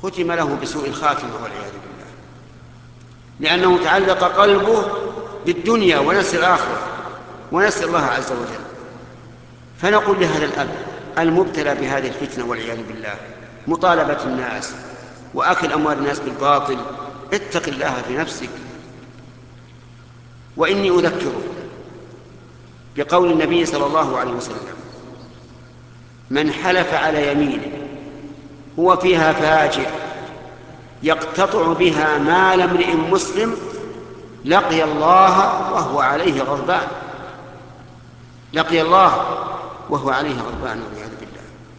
ختم له بسوء الخاتمة والعياذ بالله، لأنه تعلق قلبه بالدنيا ونسي الآخرة ونسي الله عز وجل. فنقول لهذا الأب المبتلى بهذه الفتنة والعياذ بالله، مطالبة الناس وأكل أموال الناس بالباطل، اتق الله في نفسك. وإني أذكره بقول النبي صلى الله عليه وسلم: من حلف على يمين هو فيها فاجر يقتطع بها مال امرئ مسلم لقي الله وهو عليه غضبان، لقي الله وهو عليه غضبان والعياذ بالله.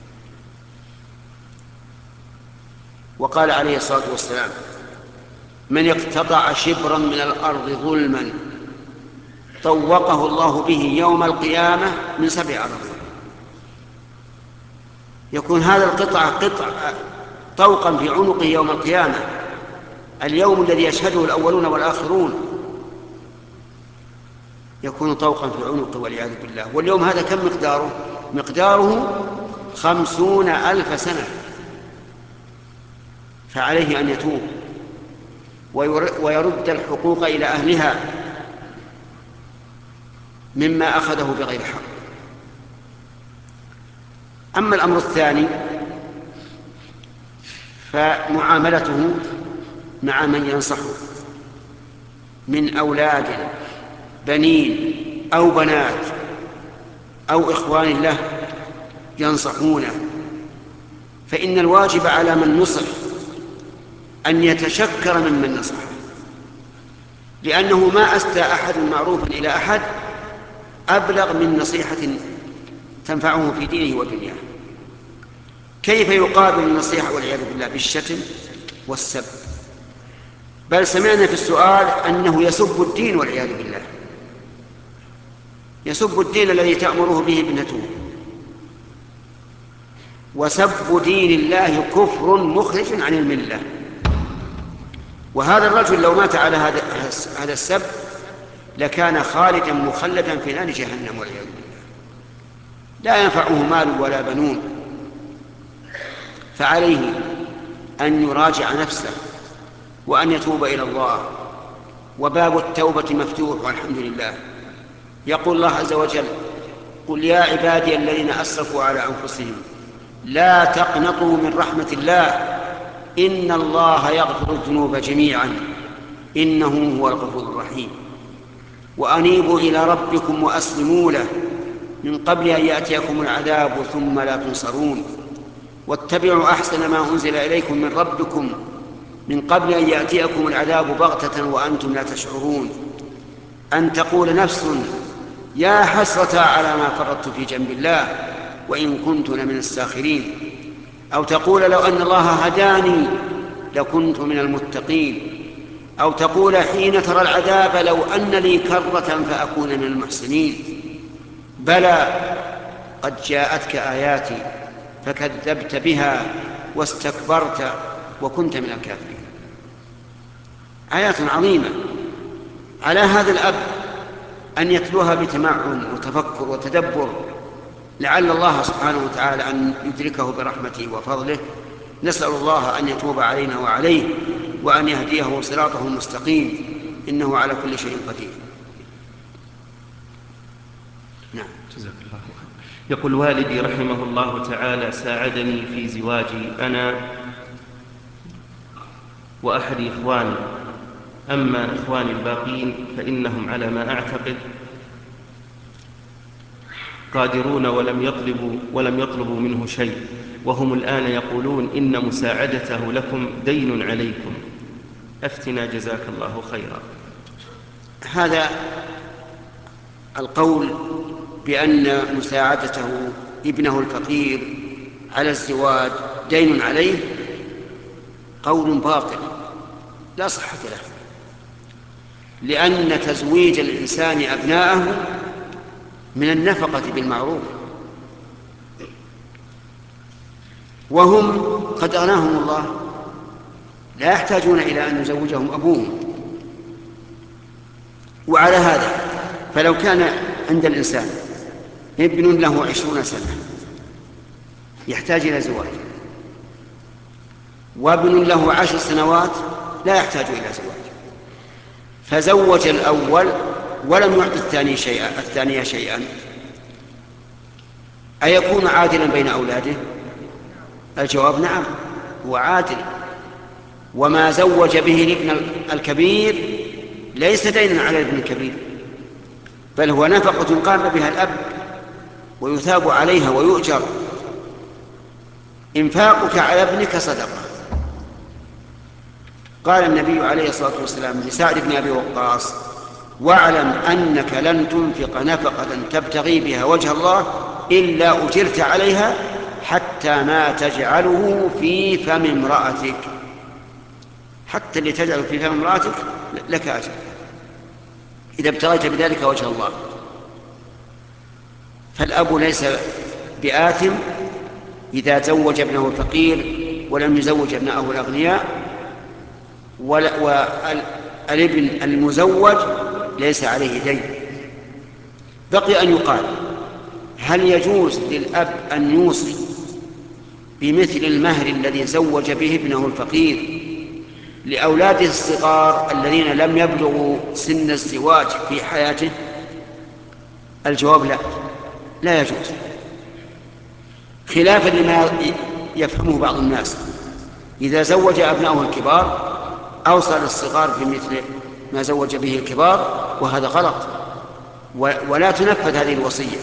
وقال عليه الصلاة والسلام: من اقتطع شبرا من الأرض ظلما طوقه الله به يوم القيامة من 7 أراضين. يكون هذا القطع طوقا في عنقه يوم القيامة، اليوم الذي يشهده الأولون والآخرون يكون طوقا في عنقه والعياذ بالله. واليوم هذا كم مقداره 50,000 سنة. فعليه أن يتوب ويرد الحقوق إلى أهلها مما أخذه بغير حق. أما الأمر الثاني فمعاملته مع من ينصحه من أولاد بنين أو بنات أو إخوان له ينصحونه، فإن الواجب على من نصح أن يتشكر ممن نصحه، لأنه ما أسدى أحد معروفا إلى أحد أبلغ من نصيحة تنفعه في دينه ودنياه. كيف يقابل النصيحة والعياذ بالله؟ بالشتم والسب، بل سمعنا في السؤال أنه يسب الدين والعياذ بالله، يسب الدين الذي تأمره به ابنته. وسب دين الله كفر مخرج عن الملة. وهذا الرجل لو مات على هذا السب لكان خالدا مخلدا في نار جهنم والعياذ بالله، لا ينفعه مال ولا بنون. فعليه أن يراجع نفسه وأن يتوب إلى الله، وباب التوبة مفتوح والحمد لله. يقول الله عز وجل: قل يا عبادي الذين أسرفوا على أنفسهم لا تقنطوا من رحمة الله إن الله يغفر الذنوب جميعا إنه هو الغفور الرحيم. وأنيبوا إلى ربكم وأسلموا له من قبل أن يأتيكم العذاب ثم لا تنصرون. واتبعوا أحسن ما أنزل إليكم من ربكم من قبل أن يأتيكم العذاب بغتة وأنتم لا تشعرون. أن تقول نفس يا حسرة على ما فرطت في جنب الله وإن كنت لمن الساخرين، أو تقول لو أن الله هداني لكنت من المتقين، أو تقول حين ترى العذاب لو أن لي كرة فأكون من المحسنين. بلى قد جاءتك آياتي فكذبت بها واستكبرت وكنت من الكافرين. آيات عظيمة على هذا الأب أن يتلوها بتمعن وتفكر وتدبر، لعل الله سبحانه وتعالى أن يدركه برحمته وفضله. نسأل الله أن يتوب علينا وعليه وأن يهديه صراطه المستقيم، إنه على كل شيء قدير. نعم. جزاك الله خير. يقول: والدي رحمه الله تعالى ساعدني في زواجي أنا وأحد إخواني، أما إخواني الباقين فإنهم على ما أعتقد قادرون ولم يطلبوا منه شيء، وهم الآن يقولون إن مساعدته لكم دين عليكم، أفتنا جزاك الله خيرا. هذا القول بأن مساعدته ابنه الفقير على الزواج دين عليه قول باطل لا صحة له، لأن تزويج الإنسان أبناءه من النفقة بالمعروف، وهم قد أغناهم الله لا يحتاجون إلى أن يزوجهم أبوهم. وعلى هذا فلو كان عند الإنسان ابن له 20 سنة يحتاج إلى زواج، وابن له 10 سنوات لا يحتاج إلى زواج، فزوج الأول ولم يعط الثانية شيئا، أيكون عادلا بين أولاده؟ الجواب نعم، هو عادل. وما زوج به الابن الكبير ليس دينا على الابن الكبير، بل هو نفقة قام بها الأب ويثاب عليها ويؤجر. إنفاقك على ابنك صدقة. قال النبي عليه الصلاة والسلام لسعد بن أبي وقاص: واعلم أنك لن تنفق نفقة تبتغي بها وجه الله إلا أجرت عليها حتى ما تجعله في فم امرأتك. حتى اللي تجعله في فم امرأتك لك أجر إذا ابتغيت بذلك وجه الله. فالأب ليس بآثم إذا زوج ابنه الفقير ولم يزوج ابنائه الأغنياء، والابن المزوج ليس عليه دين. بقي أن يقال: هل يجوز للأب أن يوصي بمثل المهر الذي زوج به ابنه الفقير لأولاده الصغار الذين لم يبلغوا سن الزواج في حياته؟ الجواب لا، لا يجوز، خلافا لما يفهمه بعض الناس. إذا زوج أبنائه الكبار أوصى للصغار بمثل ما زوج به الكبار، وهذا غلط، ولا تنفذ هذه الوصية.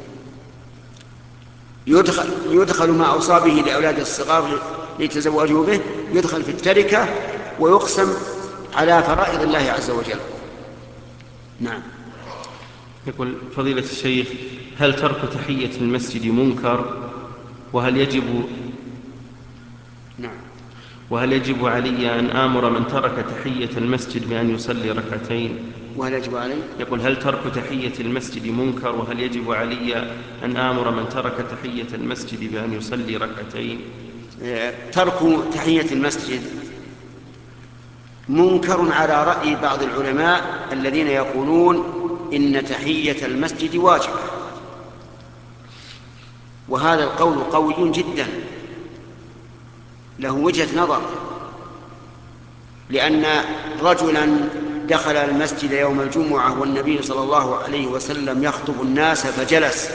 يدخل ما أوصى به لأولاد الصغار ليتزوجوا به، يدخل في التركة ويقسم على فرائض الله عز وجل. نعم. يقول فضيلة الشيخ: هل ترك تحية المسجد منكر؟ وهل يجب علي أن آمر من ترك تحية المسجد بأن يصلي ركعتين؟ وهل يجب علي؟ يقول: هل ترك تحية المسجد منكر؟ وهل يجب علي أن آمر من ترك تحية المسجد بأن يصلي ركعتين؟ ترك تحية المسجد منكر على رأي بعض العلماء الذين يقولون إن تحية المسجد واجبة، وهذا القول قوي جدا له وجهة نظر، لأن رجلا دخل المسجد يوم الجمعة والنبي صلى الله عليه وسلم يخطب الناس فجلس،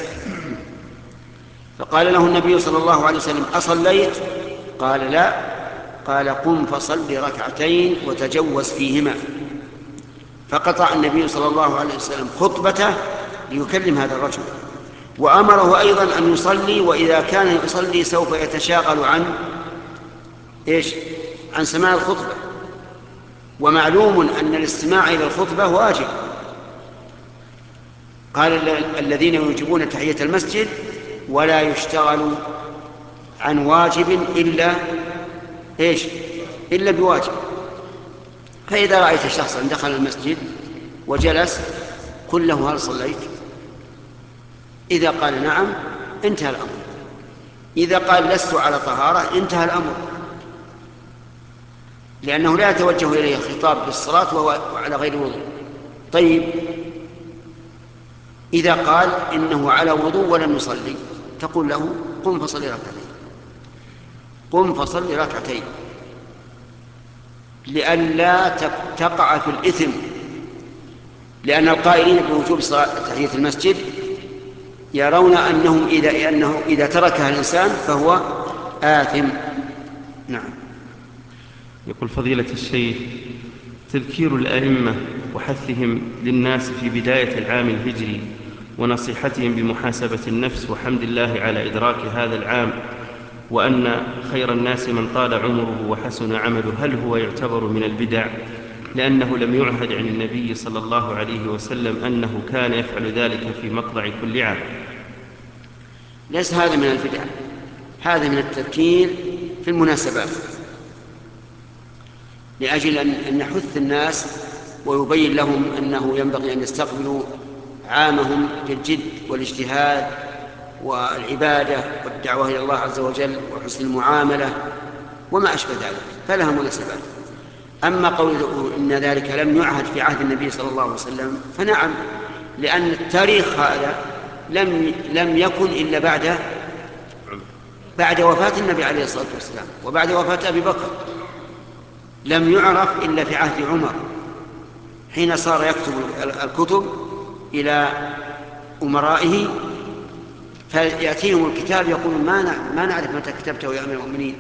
فقال له النبي صلى الله عليه وسلم: أصليت؟ قال: لا. قال: قم فصل ركعتين وتجوز فيهما. فقطع النبي صلى الله عليه وسلم خطبته ليكلم هذا الرجل، وأمره أيضا أن يصلي، وإذا كان يصلي سوف يتشاغل عن سماع الخطبة، ومعلوم أن الاستماع إلى الخطبة واجب. قال: الذين يوجبون تحية المسجد ولا يشتغل عن واجب إلا بواجب. فإذا رأيت شخصا دخل المسجد وجلس قل له: هل صليت؟ إذا قال نعم انتهى الأمر، إذا قال لست على طهارة انتهى الأمر، لأنه لا يتوجه إليه الخطاب بالصلاة وهو على غير وضوء. طيب، إذا قال إنه على وضوء ولم يصلي تقول له: قم فصل ركعتين، قم فصل ركعتين، لئلا تقع في الإثم، لأن القائلين بوجوب تحية المسجد يرون أنه إذا تركها الإنسان فهو آثم. نعم. يقول فضيلة الشيخ: تذكير الأئمة وحثهم للناس في بداية العام الهجري ونصيحتهم بمحاسبة النفس وحمد الله على إدراك هذا العام، وأن خير الناس من طال عمره وحسن عمله، هل هو يعتبر من البدع؟ لأنه لم يعهد عن النبي صلى الله عليه وسلم أنه كان يفعل ذلك في مطلع كل عام. ليس هذا من البدع، هذا من التذكير في المناسبات، لأجل أن نحث الناس ويبين لهم أنه ينبغي أن يستقبلوا عامهم بالجد والاجتهاد والعبادة والدعوة إلى الله عز وجل وحسن المعاملة وما أشبه ذلك، فلها مناسبات. أما قوله إن ذلك لم يعهد في عهد النبي صلى الله عليه وسلم فنعم، لأن التاريخ هذا لم يكن إلا بعد بعد وفاة النبي عليه الصلاة والسلام وبعد وفاة أبي بكر، لم يعرف إلا في عهد عمر حين صار يكتب الكتب إلى أمرائه، فيأتيهم الكتاب يقول ما نعرف متى كتبته يا أمير المؤمنين،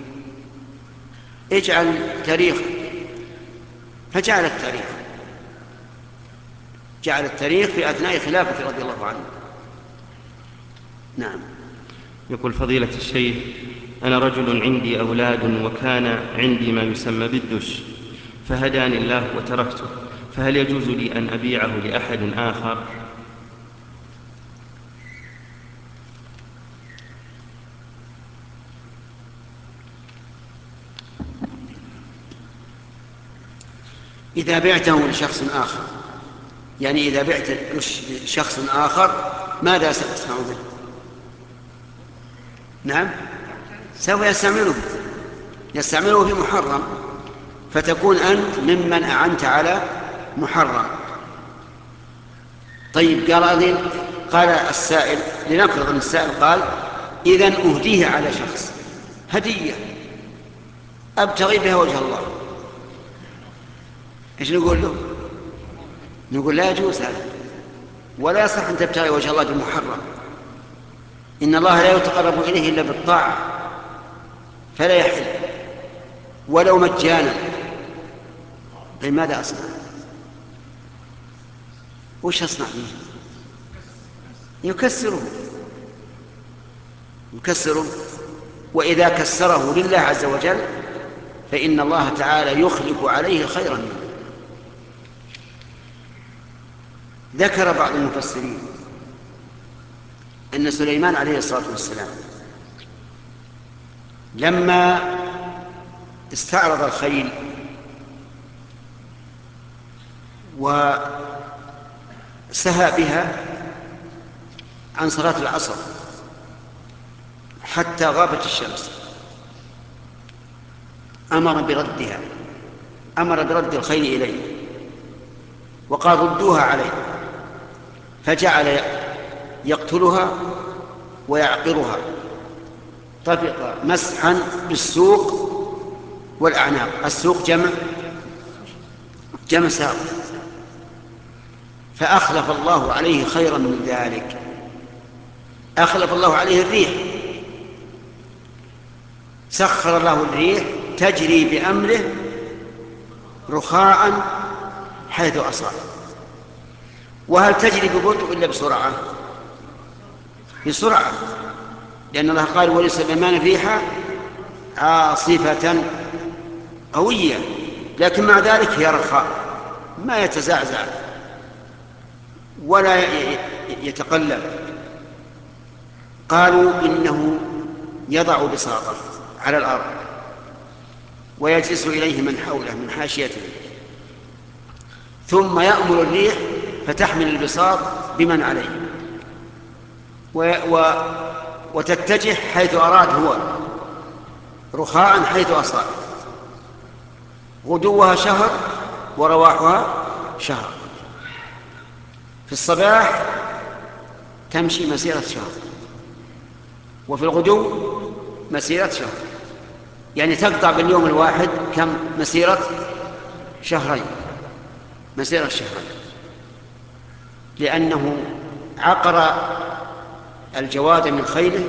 اجعل تاريخ. فجعل التاريخ، جعل التاريخ في أثناء خلافة رضي الله عنه. نعم. يقول فضيلة الشيخ: أنا رجل عندي أولاد وكان عندي ما يسمى بالدش، فهداني الله وتركته، فهل يجوز لي أن أبيعه لأحد آخر؟ إذا بعته لشخص آخر، يعني إذا بعت لشخص آخر ماذا ستصنع به؟ نعم، سوف يستعمله في محرم، فتكون أنت ممن أعنت على محرم. طيب، قال السائل، لنفرض أن السائل قال: إذن أهديه على شخص هدية أبتغي بها وجه الله، إيش نقول له؟ نقول لا يجوز هذا، ولا يصح أن تبتغي وجه الله بمحرم. إن الله لا يتقرب إليه إلا بالطاعة، فلا يحل ولو مجانا. طيب ماذا أصنع؟ وش أصنع به؟ يكسره، وإذا كسره لله عز وجل فإن الله تعالى يخلف عليه خيرا منه. ذكر بعض المفسرين أن سليمان عليه الصلاة والسلام لما استعرض الخيل وسهى بها عن صلاة العصر حتى غابت الشمس، أمر برد الخيل إليه وقال: ردوها عليه، فجعل يقتلها ويعقرها، طفق مسحا بالسوق والأعناق. السوق جمع ساق. فأخلف الله عليه خيرا من ذلك، أخلف الله عليه الريح، سخر الله الريح تجري بأمره رخاء حيث أصاب. وهل تجري ببطء إلا بسرعة؟ بسرعة، لأن الله قال: ولسليمان ريحا عاصفة قوية، لكن مع ذلك هي رخاء، ما يتزعزع ولا يتقلب. قالوا إنه يضع بساطه على الأرض ويجلس إليه من حوله من حاشيته، ثم يأمر الريح فتحمل البساط بمن عليه وتتجه حيث أراد هو، رخاء حيث أصاب. غدوها شهر ورواحها شهر. في الصباح تمشي مسيرة شهر، وفي الغدو مسيرة شهر، يعني تقطع باليوم الواحد كم؟ مسيرة شهرين، مسيرة شهرين، لأنه عقر الجواد من خيله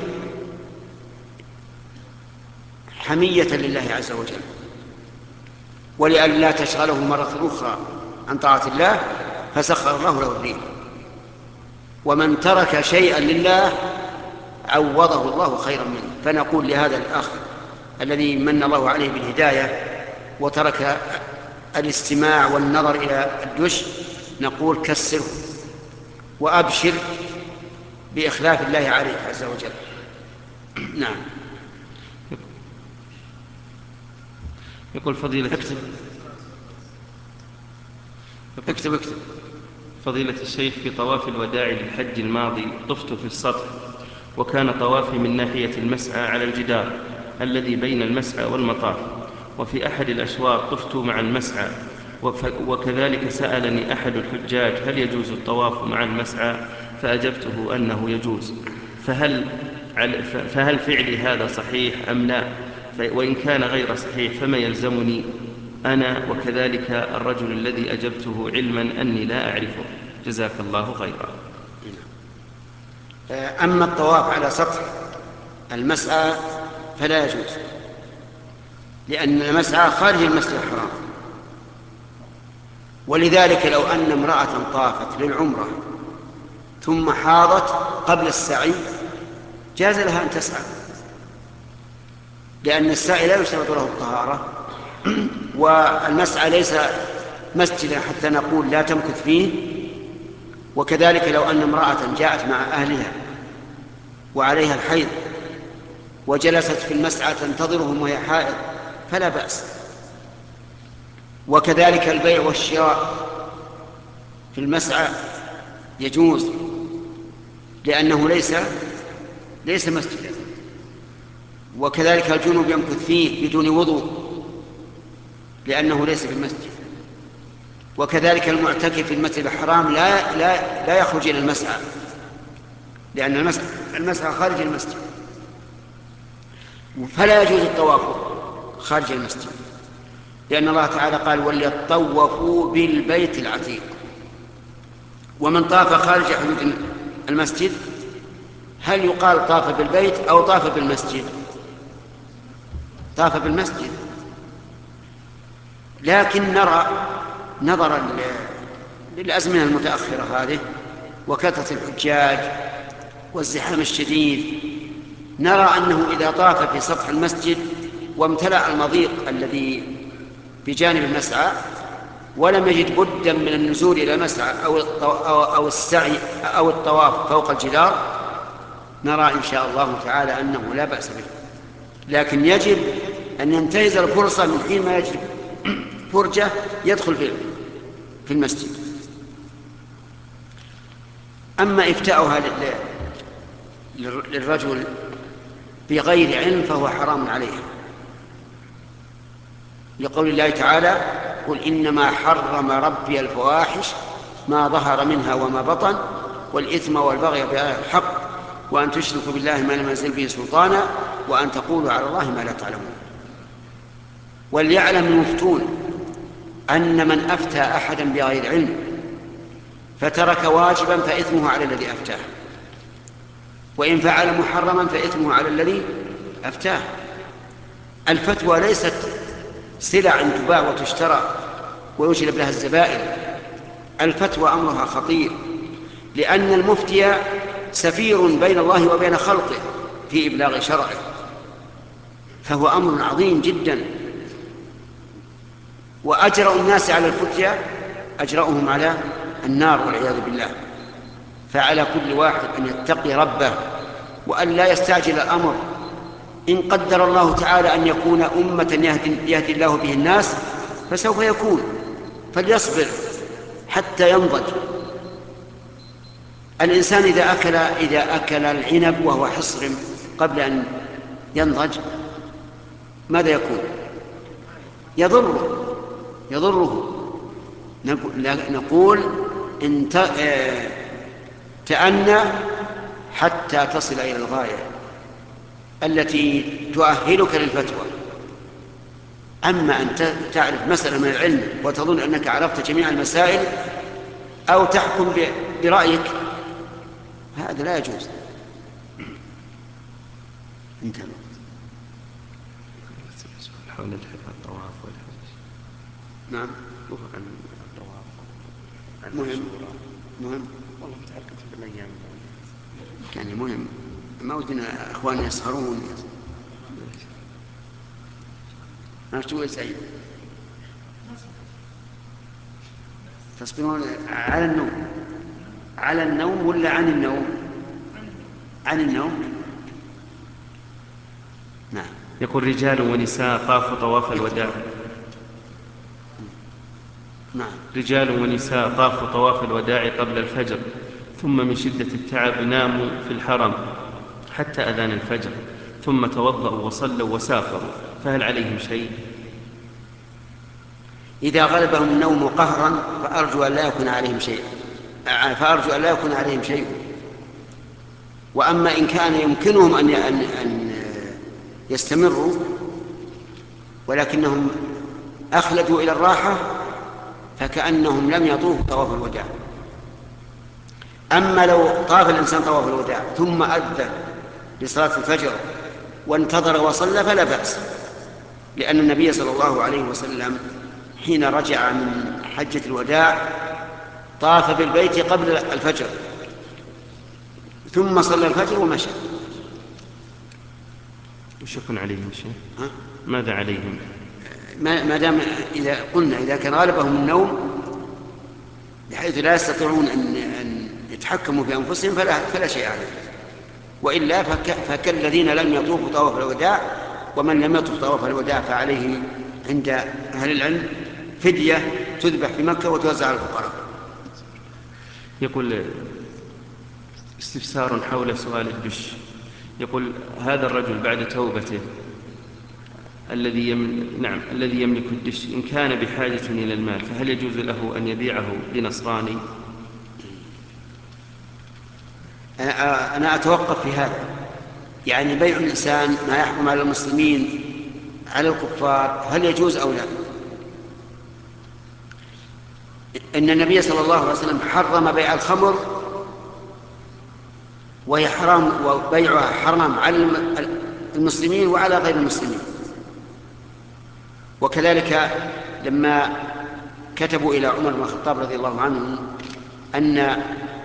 حمية لله عز وجل، ولئلا تشغله مرة أخرى عن طاعة الله، فسخر الله له الريح. ومن ترك شيئا لله عوضه الله خيرا منه. فنقول لهذا الأخ الذي من الله عليه بالهداية وترك الاستماع والنظر إلى الدش، نقول: كسره وأبشر بإخلاف الله عليه عز وجل. نعم. يقول فضيلة اكتب فضيلة الشيخ: في طواف الوداع للحج الماضي طفت في السطح، وكان طوافي من ناحية المسعى على الجدار الذي بين المسعى والمطاف، وفي أحد الأشواط طفت مع المسعى، وكذلك سألني أحد الحجاج: هل يجوز الطواف مع المسعى؟ فأجبته أنه يجوز. فهل فهل فعلي هذا صحيح أم لا؟ وإن كان غير صحيح فما يلزمني أنا وكذلك الرجل الذي أجبته علما أني لا أعرفه؟ جزاك الله خيرا. أما الطواف على سطح المسعى فلا يجوز، لأن المسعى خارج المسجد الحرام. ولذلك لو أن امرأة طافت للعمرة ثم حاضت قبل السعي جاز لها أن تسعى، لأن السعي لا يشترط له الطهارة، والمسعى ليس مسجدا حتى نقول لا تمكث فيه. وكذلك لو أن امرأة جاءت مع أهلها وعليها الحيض وجلست في المسعى تنتظرهم وهي حائض فلا بأس. وكذلك البيع والشراء في المسعى يجوز، لأنه ليس مسجدا. وكذلك الجنوب يمكث فيه بدون وضوء لأنه ليس بالمسجد. وكذلك المعتكف في المسجد الحرام لا يخرج إلى المسعى، لأن المسعى خارج المسجد، فلا يجوز الطواف خارج المسجد، لأن الله تعالى قال وليطوفوا بالبيت العتيق. ومن طاف خارج حدود المسجد هل يقال طاف بالبيت أو طاف بالمسجد؟ طاف بالمسجد. لكن نرى نظرا للأزمنة المتأخرة هذه وكثرة الحجاج والزحام الشديد، نرى أنه إذا طاف في سطح المسجد وامتلأ المضيق الذي بجانب المسعى ولم يجد بدا من النزول إلى المسعى أو السعي أو الطواف فوق الجدار، نرى إن شاء الله تعالى أنه لا بأس به. لكن يجب أن ينتهز الفرصة من حين ما يجد فرجة يدخل في المسجد. أما إفتاؤها للرجل بغير علم فهو حرام عليه، لقول الله تعالى قل إنما حرم ربي الفواحش ما ظهر منها وما بطن والإثم والبغي بغير الحق وأن تشركوا بالله ما لم ينزل به سلطانا وأن تقولوا على الله ما لا تعلمون. وليعلم المفتون أن من أفتى أحدا بغير علم فترك واجبا فإثمه على الذي أفتاه، وإن فعل محرما فإثمه على الذي أفتاه. الفتوى ليست سلع تباع وتشترى ويجلب لها الزبائن. الفتوى أمرها خطير، لأن المفتي سفير بين الله وبين خلقه في إبلاغ شرعه، فهو أمر عظيم جدا. وأجرأ الناس على الفتيا أجرأهم على النار والعياذ بالله. فعلى كل واحد أن يتقي ربه وأن لا يستعجل الأمر. إن قدر الله تعالى أن يكون أمة يهدي الله به الناس فسوف يكون، فليصبر حتى ينضج. الإنسان إذا أكل العنب وهو حصر قبل أن ينضج ماذا يكون؟ يضره. نقول تأنى حتى تصل إلى الغاية التي تؤهلك للفتوى. أما أن تعرف مسألة من العلم وتظن أنك عرفت جميع المسائل أو تحكم برأيك هذا لا يجوز. انتهى حول الطواف والحج. نعم عن الطواف مهم والله متعلقة بالأيام يعني مهم. ما ودنا أخواني يسهرون. ما تقول سعيد تصبرون على النوم ولا عن النوم؟ عن النوم. نعم. يقول رجال ونساء طافوا طواف الوداع. نعم. رجال ونساء طافوا طواف الوداع قبل الفجر، ثم من شدة التعب ناموا في الحرم حتى أذان الفجر، ثم توضأوا وصلوا وسافروا، فهل عليهم شيء؟ إذا غلبهم النوم قهرا فأرجو أن لا يكون عليهم شيء. وأما إن كان يمكنهم أن يستمروا ولكنهم أخلدوا إلى الراحة فكأنهم لم يطوفوا طواف الوداع. أما لو طاف الإنسان طواف الوداع ثم أذن لصلاة الفجر وانتظر وصلى فلا بأس، لأن النبي صلى الله عليه وسلم حين رجع من حجة الوداع طاف بالبيت قبل الفجر ثم صلى الفجر ومشى. وش يكون عليهم شيء؟ ماذا عليهم؟ ما دام إذا قلنا إذا كان غالبهم النوم بحيث لا يستطيعون أن يتحكموا في أنفسهم فلا شيء عليهم، وإلا فكالذين لم يطوفوا طواف الوداع. ومن لم يطوف طواف الوداع فعليه عند أهل العلم فدية تذبح في مكة وتوزع على الفقراء. يقول استفسار حول سؤال الدش. يقول هذا الرجل بعد توبته الذي يملك الدش إن كان بحاجة إلى المال فهل يجوز له أن يبيعه لنصراني؟ أنا أتوقف في هذا، يعني بيع الإنسان ما يحكم على المسلمين على الكفار هل يجوز أو لا؟ إن النبي صلى الله عليه وسلم حرم بيع الخمر وهي حرام، وبيعها حرام على المسلمين وعلى غير المسلمين. وكذلك لما كتبوا إلى عمر بن الخطاب رضي الله عنه أن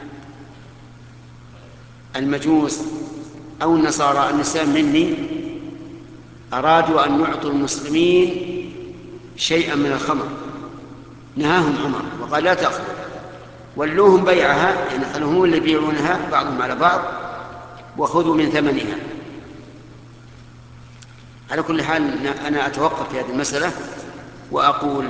المجوس أو النصارى النساء مني أرادوا أن يعطوا المسلمين شيئا من الخمر نهاهم عمر وقال لا تأخذوا، ولوهم بيعها، يعني خلوهم اللي يبيعونها بعضهم على بعض وخذوا من ثمنها. على كل حال أنا أتوقف في هذه المسألة وأقول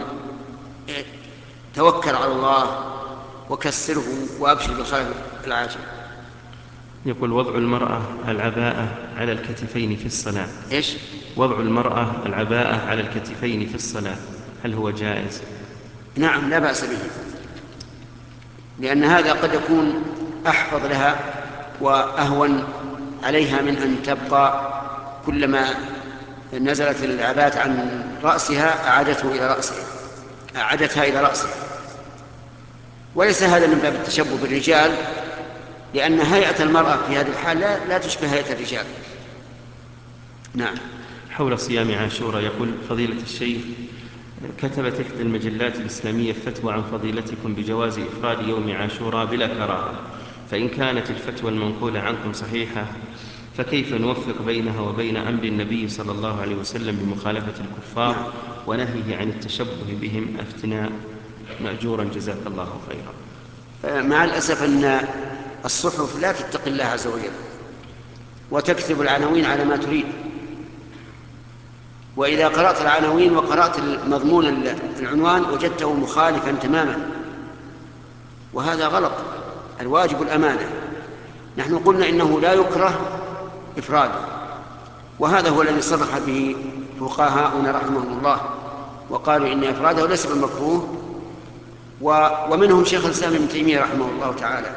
توكل على الله وكسره وأبشر بالخير العاجل. يقول وضع المرأة العباءة على الكتفين في الصلاة. إيش؟ وضع المرأة العباءة على الكتفين في الصلاة هل هو جائز؟ نعم لا بأس به، لأن هذا قد يكون أحفظ لها وأهون عليها من أن تبقى كلما نزلت العباءة عن رأسها أعادتها إلى رأسها. وليس هذا من باب التشبه بالرجال، لأن هيئة المرأة في هذه الحال لا تشبه هيئة الرجال. نعم. حول صيام عاشوراء يقول فضيلة الشيخ كتبت إحدى المجلات الإسلامية فتوى عن فضيلتكم بجواز إفراد يوم عاشوراء بلا كراهة، فإن كانت الفتوى المنقولة عنكم صحيحة فكيف نوفق بينها وبين أمر النبي صلى الله عليه وسلم بمخالفة الكفار ونهيه عن التشبه بهم أفتنا مأجورا جزاك الله خيرا. مع الأسف أن الصحف لا تتقي الله عز وجل وتكتب العناوين على ما تريد، وإذا قرأت العناوين وقرأت مضمون العنوان وجدته مخالفا تماما، وهذا غلط. الواجب الأمانة. نحن قلنا إنه لا يكره إفراده، وهذا هو الذي صرح به فقهاؤنا رحمهم الله وقالوا إن إفراده ليس بالمكروه، ومنهم شيخ الإسلام ابن تيمية رحمه الله تعالى.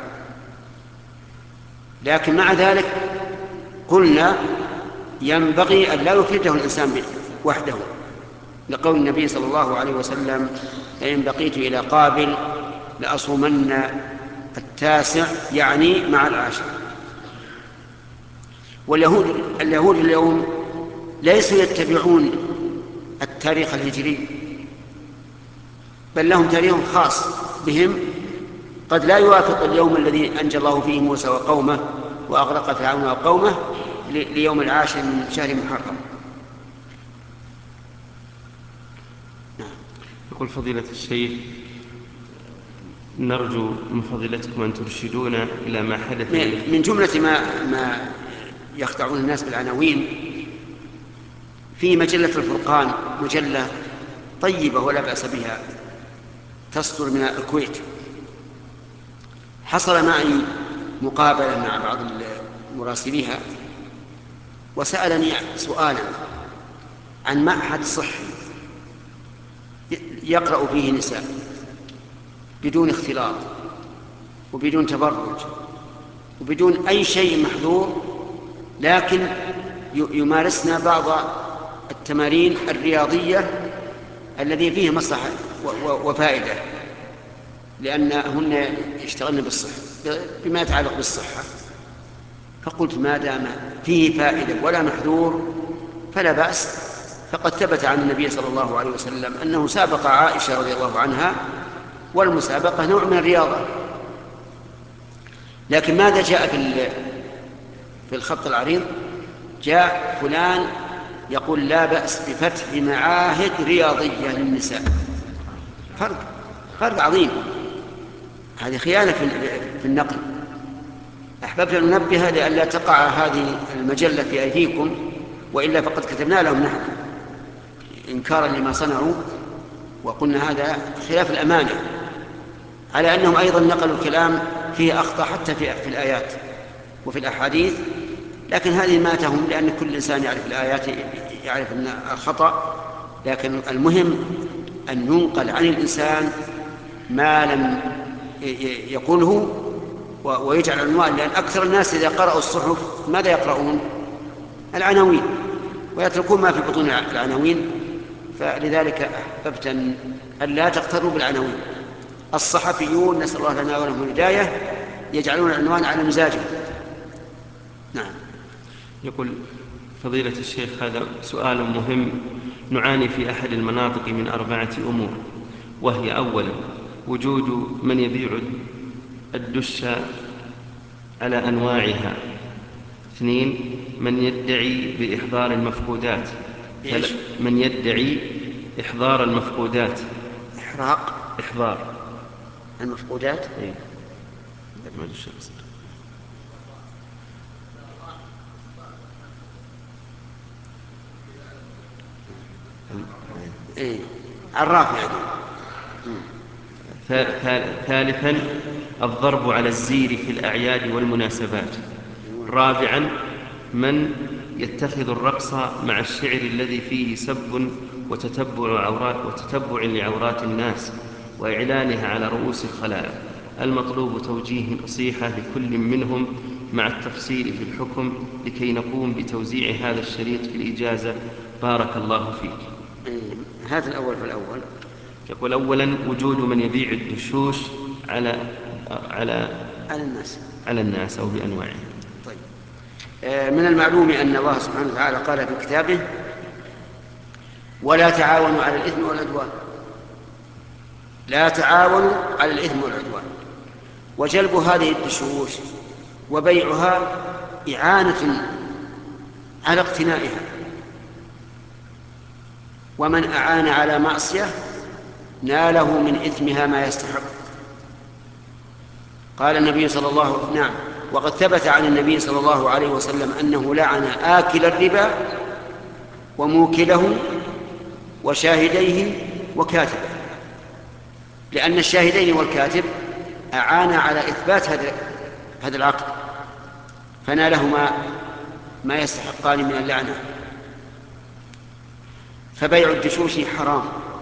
لكن مع ذلك قلنا ينبغي أن لا يفرده الإنسان وحده، لقول النبي صلى الله عليه وسلم لئن بقيت إلى قابل لأصومن التاسع، يعني مع العاشر. واليهود اليوم ليسوا يتبعون التاريخ الهجري، بل لهم تاريخ خاص بهم قد لا يوافق اليوم الذي أنجى الله فيه موسى وقومه وأغرق فرعون وقومه ليوم العاشر من شهر محرم. يقول فضيلة الشيخ نرجو من فضيلتكم أن ترشدونا إلى ما حدث من جملة ما يخدعون الناس بالعناوين في مجلة الفرقان، مجلة طيبة ولا بأس بها تصدر من الكويت. حصل معي مقابلة مع بعض مراسليها وسألني سؤالا عن معهد صحي يقرأ فيه نساء بدون اختلاط وبدون تبرج وبدون أي شيء محظور، لكن يمارسنا بعض التمارين الرياضية الذي فيه مصلحة وفائدة، لأنهن يشتغلن بالصحة بما يتعلق بالصحة. فقلت ما دام فيه فائدة ولا محذور فلا بأس. فقد ثبت عن النبي صلى الله عليه وسلم أنه سابق عائشة رضي الله عنها، والمسابقة نوع من الرياضة. لكن ماذا جاء في الخط العريض؟ جاء فلان يقول لا بأس بفتح معاهد رياضية للنساء. فرق عظيم. هذه خيانة في النقل. أحببت أن ننبه لئلا تقع هذه المجلة في أيديكم، وإلا فقد كتبنا لهم نحن إنكارا لما صنعوا، وقلنا هذا خلاف الأمانة، على أنهم أيضا نقلوا الكلام فيه أخطاء حتى في الآيات وفي الأحاديث. لكن هذه ما تهم، لأن كل إنسان يعرف الآيات يعرف أن الخطأ. لكن المهم أن ينقل عن الإنسان ما لم يقوله ويجعل عنوان، لأن أكثر الناس إذا قرأوا الصحف ماذا يقرؤون؟ العناوين، ويتركون ما في بطون العناوين. فلذلك أحببت أن لا تغتروا بالعناوين. الصحفيون نسأل الله لنا ولهم الهداية يجعلون العنوان على مزاجهم. نعم. يقول فضيلة الشيخ هذا سؤال مهم. نعاني في أحد المناطق من 4 أمور، وهي: أولا وجود من يبيع الدش على أنواعها. 2 من يدعي بإحضار المفقودات. من يدعي إحضار المفقودات. إحضار المفقودات. إيه؟ إيه؟ عراف يعني. ثالثا الضرب على الزير في الأعياد والمناسبات. رابعا من يتخذ الرقص مع الشعر الذي فيه سب وتتبع لعورات الناس وإعلانها على رؤوس الخلائق. المطلوب توجيه نصيحة لكل منهم مع التفصيل في الحكم لكي نقوم بتوزيع هذا الشريط في الإجازة. بارك الله فيك. هذا الأول فالأول. يقول: أولا وجود من يبيع الدشوش على الناس أو بأنواعه. طيب، من المعلوم أن الله سبحانه وتعالى قال في كتابه: ولا تعاونوا على الإثم والعدوان. لا تعاونوا على الإثم والعدوان. وجلب هذه الدشوش وبيعها إعانة على اقتنائها، ومن أعان على معصية ناله من إثمها ما يستحق. قال النبي صلى الله عليه وسلم: نعم، وقد ثبت عن النبي صلى الله عليه وسلم أنه لعن آكل الربا وموكله وشاهديه وكاتبه، لأن الشاهدين والكاتب أعانا على إثبات هذا العقد، فنالهما ما يستحقان من اللعنة. فبيع الدشوش حرام،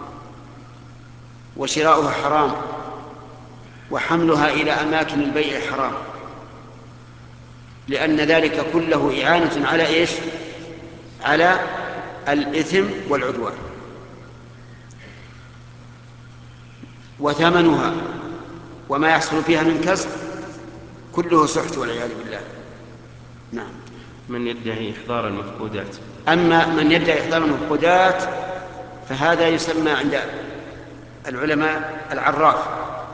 وشراؤها حرام، وحملها إلى أماكن البيع حرام، لأن ذلك كله إعانة على إيش؟ على الإثم والعدوان. وثمنها وما يحصل فيها من كسب كله سحت والعياذ بالله. نعم. من يدعي إحضار المفقودات. أما من يدعي إحضار المفقودات فهذا يسمى عند العلماء العراف،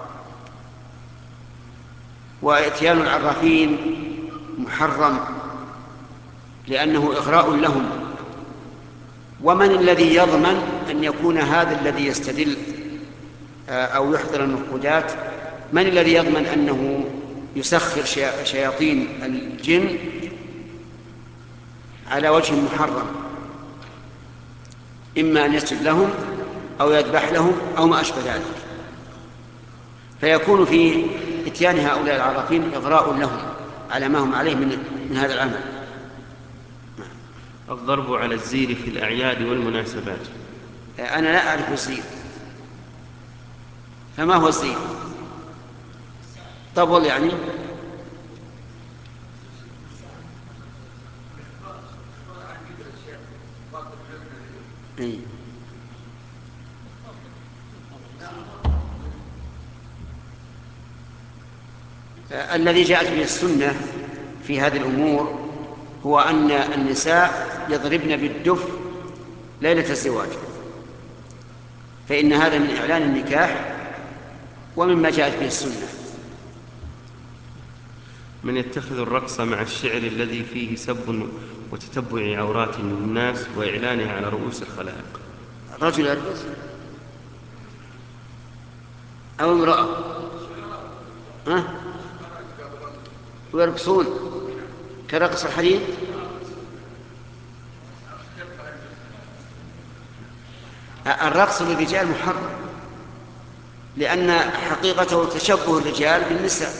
وإتيان العرافين محرم لأنه إغراء لهم. ومن الذي يضمن أن يكون هذا الذي يستدل أو يحضر المفقودات، من الذي يضمن أنه يسخر شياطين الجن على وجه محرم؟ إما أن يسجد لهم أو يذبح لهم أو ما أشبه ذلك. فيكون في إتيان هؤلاء العرافين إغراء لهم على ما هم عليه من هذا العمل. الضرب على الزير في الأعياد والمناسبات. أنا لا أعرف الزير، فما هو الزير؟ طبل يعني؟ إيه. الذي جاءت به السنة في هذه الأمور هو أن النساء يضربن بالدف ليلة الزواج، فإن هذا من إعلان النكاح ومما جاءت به السنة. من يتخذ الرقص مع الشعر الذي فيه سب وتتبع عورات الناس وإعلانها على رؤوس الخلائق. الرجل يرقص أو امرأة ويرقصون كرقص الحريم. الرقص للرجال محرم لأن حقيقته تشبه الرجال بالنساء،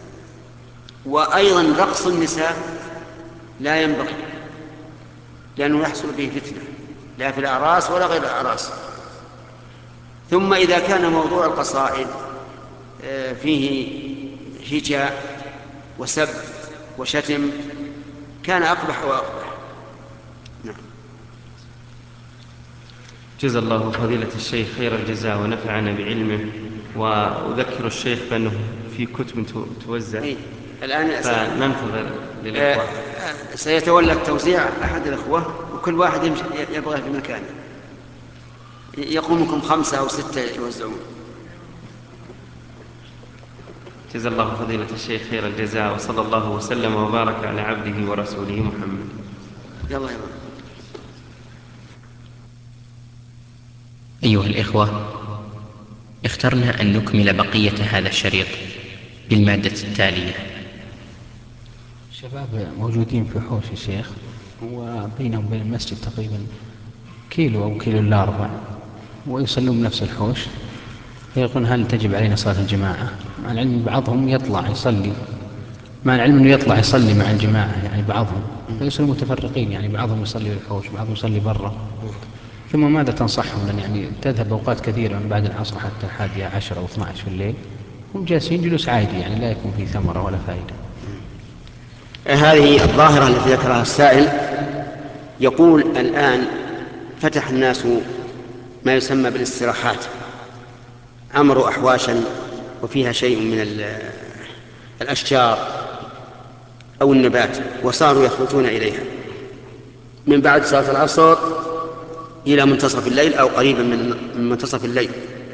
وأيضا رقص النساء لا ينبغي لأنه يحصل به فتنة لا في الأعراس ولا غير الأعراس. ثم إذا كان موضوع القصائد فيه هجاء وسب وشتم كان أقبح وأقبح. نعم. جزا الله فضيلة الشيخ خير الجزاء ونفعنا بعلمه. وأذكر الشيخ بأنه في كتب توزع الآن فننتظر للإخوة. سيتولى التوزيع أحد الأخوة وكل واحد يبغى في مكانه، يقومكم 5 أو 6 يوزعون. جزا الله فضيلة الشيخ خير الجزاء، وصلى الله وسلم وبارك على عبده ورسوله محمد. يلا. أيها الإخوة، اخترنا أن نكمل بقية هذا الشريط بالمادة التالية. الشباب موجودين في حوش الشيخ، وبينهم وبين المسجد تقريبا كيلو أو كيلو إلا 4، ويصلون بنفس الحوش، فيقولون هل تجب علينا صلاة الجماعة؟ مع العلم بعضهم يطلع يصلي، مع العلم أنه يطلع يصلي مع الجماعة يعني بعضهم، فيصلون متفرقين، يعني بعضهم يصلي بالحوش بعضهم يصلي برا. ثم ماذا تنصحهم؟ لأن يعني تذهب أوقات كثيرة من بعد العصر حتى 11 أو 12 في الليل، هم جالسين جلوس عادي، يعني لا يكون فيه ثمرة ولا فائدة. هذه الظاهرة التي ذكرها السائل. يقول الآن فتح الناس ما يسمى بالاستراحات، عمروا أحواشا وفيها شيء من الأشجار أو النبات، وصاروا يخرجون إليها من بعد صلاة العصر إلى منتصف الليل أو قريبا من منتصف الليل.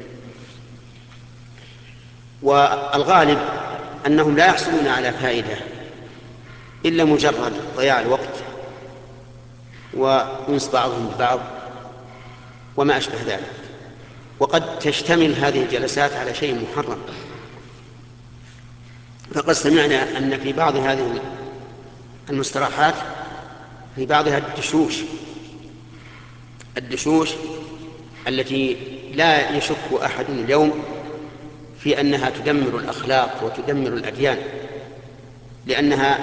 والغالب أنهم لا يحصلون على فائدة إلا مجرد ضياع الوقت وأنس بعضهم ببعض وما أشبه ذلك. وقد تشتمل هذه الجلسات على شيء محرم، فقد سمعنا أن في بعض هذه المستراحات في بعضها الدشوش التي لا يشك أحد اليوم في أنها تدمر الأخلاق وتدمر الأديان، لأنها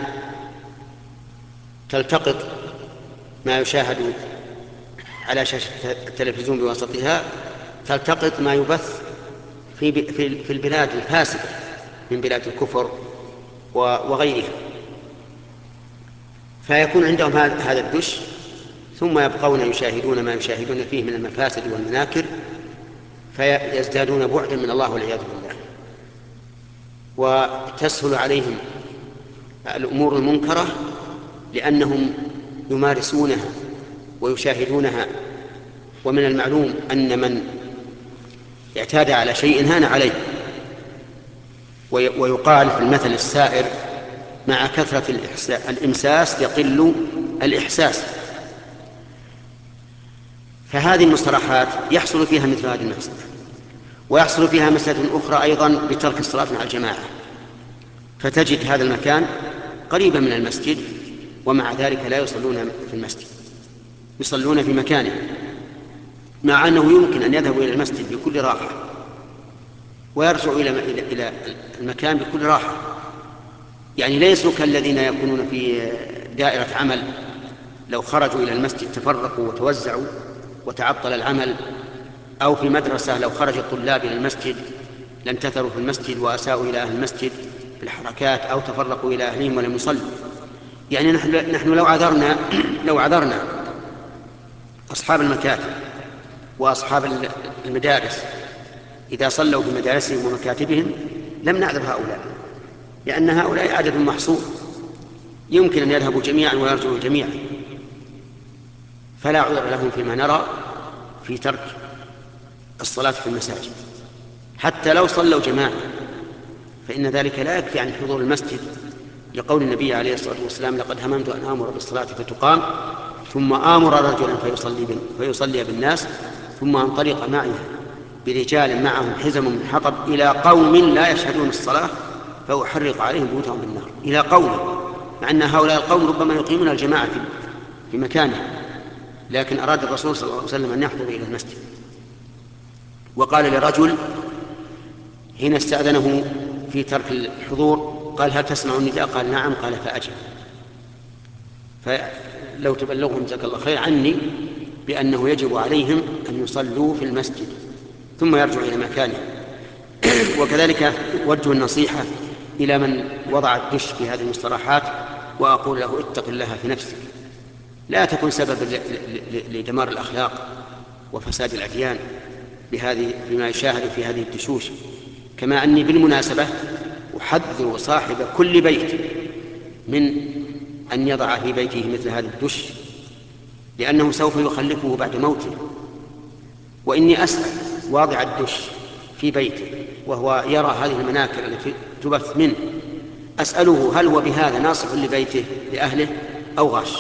تلتقط ما يشاهد على شاشة التلفزيون بواسطها، تلتقط ما يبث في البلاد الفاسدة من بلاد الكفر وغيرها، فيكون عندهم هذا الدش، ثم يبقون يشاهدون ما يشاهدون فيه من المفاسد والمناكر، فيزدادون بعدا من الله والعياذ بالله، وتسهل عليهم الأمور المنكرة لأنهم يمارسونها ويشاهدونها. ومن المعلوم أن من اعتاد على شيء هان عليه، ويقال في المثل السائر: مع كثرة الإمساس يقل الإحساس. فهذه المصطلحات يحصل فيها مثل هذه المسألة، ويحصل فيها مسألة أخرى أيضا بترك الصلاة مع الجماعة، فتجد هذا المكان قريبا من المسجد ومع ذلك لا يصلون في المسجد، يصلون في مكانه، مع أنه يمكن أن يذهبوا إلى المسجد بكل راحة ويرجعوا إلى المكان بكل راحة. يعني ليسوا كالذين يكونون في دائرة عمل، لو خرجوا إلى المسجد تفرقوا وتوزعوا وتعطل العمل، أو في مدرسة لو خرج الطلاب إلى المسجد لانتثروا في المسجد وأساءوا إلى أهل المسجد في الحركات، أو تفرقوا إلى أهلهم ولم يصلوا. يعني نحن لو عذرنا أصحاب المكاتب وأصحاب المدارس إذا صلوا في مدارسهم ومكاتبهم لم نعذر هؤلاء، لأن هؤلاء عدد محصور يمكن أن يذهبوا جميعا ويرجعوا جميعا، فلا عذر لهم فيما نرى في ترك الصلاة في المساجد. حتى لو صلوا جماعة فإن ذلك لا يكفي عن حضور المسجد، لقول النبي عليه الصلاة والسلام: لقد هممت أن آمر بالصلاة فتقام ثم آمر رجلا فيصلي بالناس ثم أنطلق معي برجال معهم حزم من حطب إلى قوم لا يشهدون الصلاة فأحرق عليهم بيوتهم بالنار. إلى قوم، مع أن هؤلاء القوم ربما يقيمون الجماعة في مكانه، لكن أراد الرسول صلى الله عليه وسلم أن يحضر إلى المسجد. وقال لرجل حين استأذنه في ترك الحضور قال: هل تسمع النداء؟ قال: نعم. قال: فأجب. فلو تبلغهم جزاك الله خير عني بأنه يجب عليهم أن يصلوا في المسجد ثم يرجعوا إلى مكانهم. وكذلك وجه النصيحة إلى من وضع الدش في هذه المصطلحات، وأقول له: اتق الله في نفسك، لا تكن سبب لدمار الأخلاق وفساد الأديان بما يشاهد في هذه الدشوش. كما أني بالمناسبة أحذر صاحب كل بيت من أن يضع في بيته مثل هذا الدش، لأنه سوف يخلفه بعد موته. وإني أسأل واضع الدش في بيته وهو يرى هذه المناكر التي تبث منه، أسأله: هل هو بهذا ناصح لبيته لأهله أو غاش؟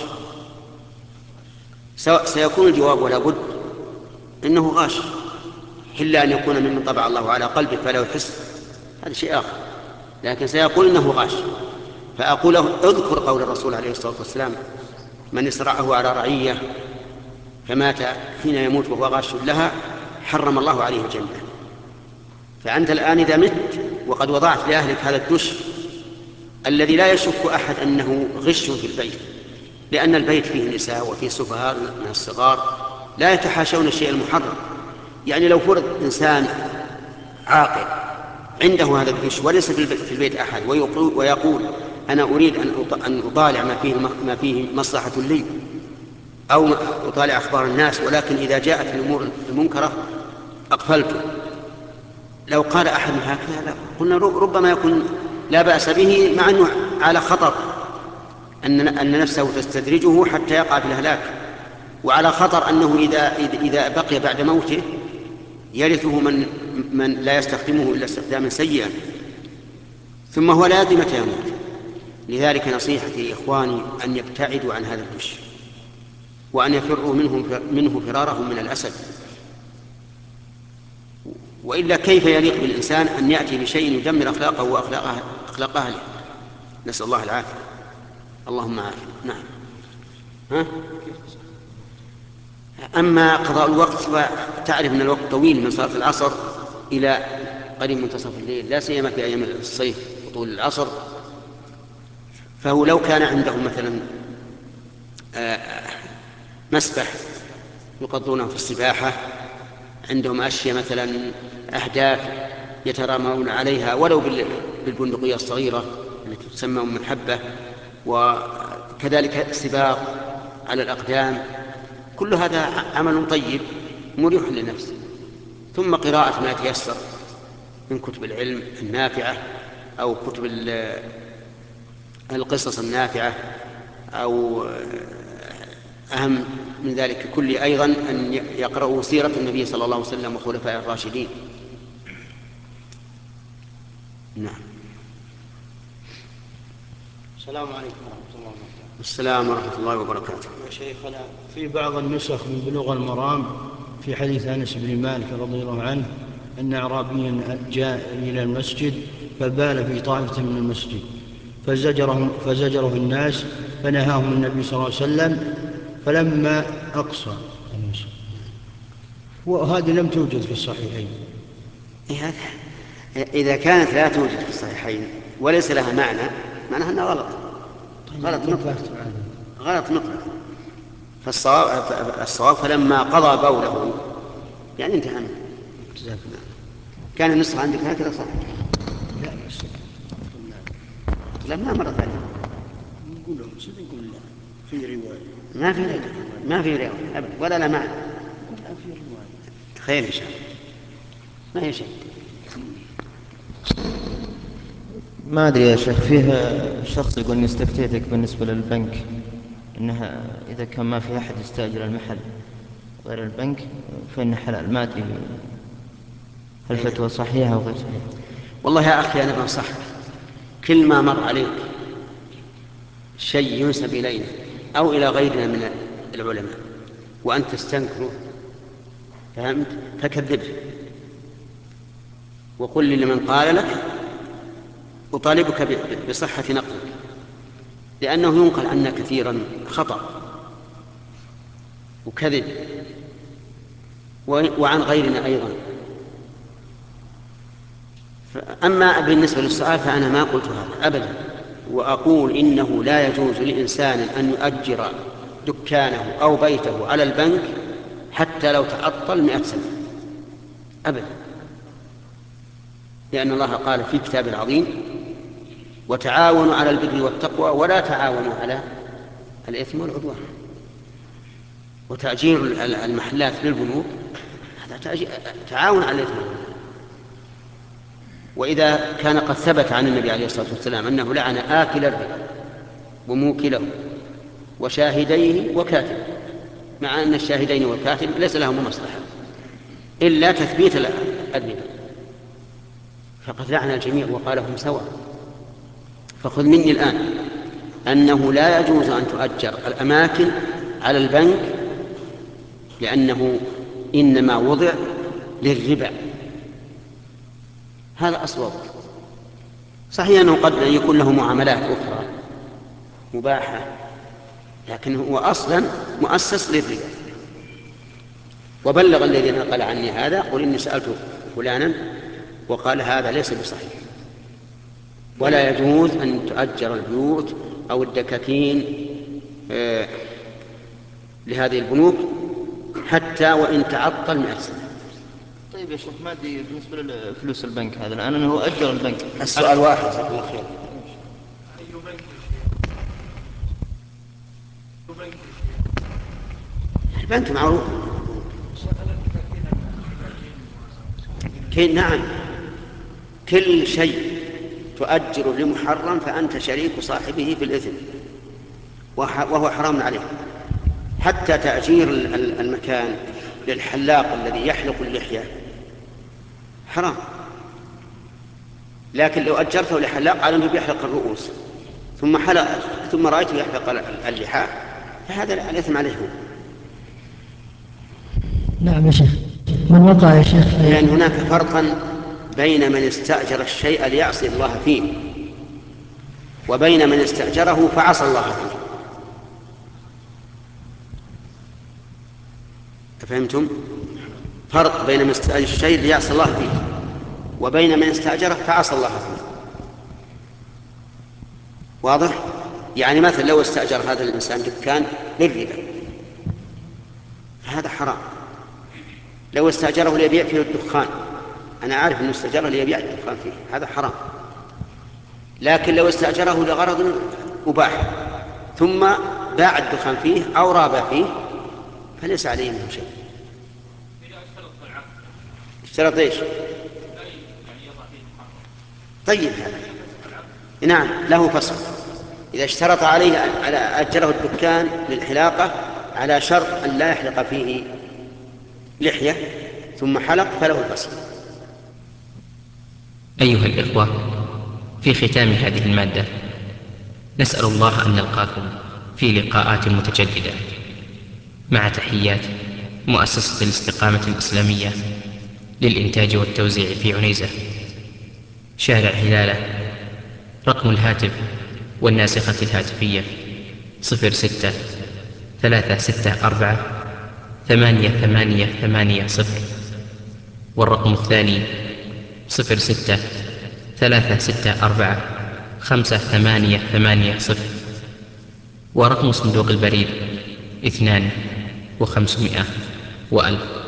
سيكون الجواب ولا بد إنه غاش، إلا أن يكون ممن طبع الله على قلبه فلا يحس، هذا شيء آخر، لكن سيقول إنه غاش. فأقول له: اذكر قول الرسول عليه الصلاة والسلام: من إسرعه على رعية فمات حين يموت وهو غاش لها حرم الله عليه الجنة. فأنت الآن إذا مت وقد وضعت لأهلك هذا الدش الذي لا يشك أحد أنه غش في البيت، لأن البيت فيه نساء وفيه سفهاء من الصغار لا يتحاشون الشيء المحرم. يعني لو فرض إنسان عاقل عنده هذا الدش وليس في البيت أحد ويقول: أنا أريد أن أطالع ما فيه مصلحة لي أو أطالع أخبار الناس، ولكن إذا جاءت الأمور المنكرة أقفلته، لو قال أحد هكذا قلنا ربما يكون لا بأس به، مع أنه على خطر أن نفسه تستدرجه حتى يقع في الهلاك، وعلى خطر أنه إذا بقي بعد موته يرثه من لا يستخدمه إلا استخداما سيئا، ثم هو لا يدري متى يموت. لذلك نصيحتي إخواني أن يبتعدوا عن هذا الدش، وأن يفروا منه فرارهم من الأسد. وإلا كيف يليق بالإنسان أن يأتي بشيء يدمر أخلاقه وأخلاق أهله؟ نسأل الله العافية. اللهم عافية. نعم. أما قضاء الوقت فتعرف أن الوقت طويل من صلاة العصر إلى قريب منتصف الليل، لا سيما في أيام الصيف وطول العصر. فهو لو كان عنده مثلا مسبح يقضونه في السباحة، عندهم أشياء مثلا أهداف يترامون عليها ولو بالبندقية الصغيرة التي تسمى من حبة، وكذلك سباق على الأقدام، كل هذا عمل طيب مريح للنفس. ثم قراءة ما يتيسر من كتب العلم النافعة أو كتب القصص النافعة، أو أهم من ذلك كل أيضا أن يقرأوا سيرة النبي صلى الله عليه وسلم وخلفاء الراشدين. نعم. السلام عليكم ورحمة الله وبركاته. السلام ورحمة الله وبركاته. يا شيخنا، في بعض النسخ من بلوغ المرام في حديث أنس بن مالك رضي الله عنه أن أعرابيا جاء إلى المسجد فبال في طائفة من المسجد فزجره الناس فنهاهم النبي صلى الله عليه وسلم فلما أقصى النسخ، وهذه لم توجد في الصحيحين. إذا كانت لا توجد في الصحيحين وليس لها معناها أنها غلط مطلق. فالصواب فلما قضى بوله يعني انتهى منه. كان النسخة عندك هكذا صح؟ لا ما مرت عليه. نقول لهم صدق ولا في رواية؟ ما في رياضة أبدا ولا لا معنى. خير إن شاء الله، ما هي شيء. ما أدري يا شيخ، فيه شخص يقول إني استفتيتك بالنسبة للبنك إنها إذا كان ما في أحد يستأجر المحل غير البنك فإنه حلال. ما أدري هل الفتوى صحيحة أو غير صحيحة. والله يا أخي أنا بنصحك، كل ما مر عليك شيء ينسب إلينا أو إلى غيرنا من العلماء وأنت تستنكره، فهمت؟ فكذبه وقل لمن قال لك أطالبك بصحة نقلك، لأنه ينقل عنا كثيرا خطأ وكذب وعن غيرنا أيضا. أما بالنسبة للسؤال فأنا ما قلت هذا أبدا، وأقول إنه لا يجوز لإنسان أن يؤجر دكانه أو بيته على البنك حتى لو تعطل 100 سنة أبدا، لأن الله قال في كتاب العظيم وتعاونوا على البر والتقوى ولا تعاونوا على الإثم والعدوان. وتأجير المحلات للبنوك هذا تعاون على الإثم والعدوان. وإذا كان قد ثبت عن النبي عليه الصلاة والسلام أنه لعن آكل الربا وموكله وشاهديه وكاتبه، مع أن الشاهدين والكاتب ليس لهم مصلحة إلا تثبيت الربا، فقد لعن الجميع وقال هم سواء. فخذ مني الآن أنه لا يجوز أن تؤجر الأماكن على البنك، لأنه إنما وضع للربا. هذا أصوب. صحيح أنه قد يكون له معاملات أخرى مباحة، لكن هو أصلا مؤسس للربا. وبلغ الذي نقل عني هذا قل إني سألت فلانا وقال هذا ليس بصحيح. ولا يجوز أن تؤجر البيوت أو الدكاكين لهذه البنوك حتى وإن تعطل 100 سنة. طيب يا شيخ، ما أدري بالنسبة لفلوس البنك هذا الآن أنه أجر البنك. السؤال واحد جزاك الله خير. البنك معروف. نعم، كل شيء تؤجر لمحرم فأنت شريك صاحبه في الإثم وهو حرام عليه. حتى تأجير المكان للحلاق الذي يحلق اللحية حرام، لكن لو أجرته لحلاق على أنه بيحلق الرؤوس ثم رأيته يحلق اللحى فهذا الإثم عليه. نعم يا شيخ. من وقع يا شيخ لأن هناك فرقا بين من استأجر الشيء ليعصي الله فيه وبين من استأجره فعصى الله فيه. فهمتم؟ فرق بين من استأجر الشيء ليعصي الله فيه وبين من استأجره فعصى الله فيه. واضح؟ يعني مثلا لو استأجر هذا الإنسان دكان للربا فهذا حرام. لو استأجره ليبيع فيه الدخان، أنا عارف أنه استأجره ليبيع الدخان فيه، هذا حرام. لكن لو استأجره لغرض مباح ثم باع الدخان فيه أو رابع فيه فليس عليه منه شيء. اشترط ايش؟ طيب هذا نعم له فصل. إذا اشترط عليه على أجره الدكان للحلاقة على شرط أن لا يحلق فيه لحية ثم حلق فله الفصل. أيها الإخوة، في ختام هذه المادة نسأل الله أن نلقاكم في لقاءات متجددة، مع تحيات مؤسسة الاستقامة الإسلامية للإنتاج والتوزيع في عنيزة، شارع هلالة. رقم الهاتف والناسخة الهاتفية 06-364-8880، والرقم الثاني 06-364-5880، ورقم صندوق البريد 2500 و1000.